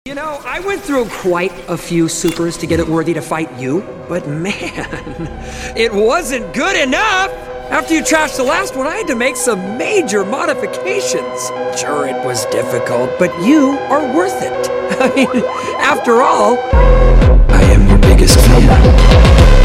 You know, I went through quite a few supers to get it worthy to fight you, but man, it wasn't good enough! After you trashed the last one, I had to make some major modifications. Sure, it was difficult, but you are worth it. I mean, after all, I am your biggest fan.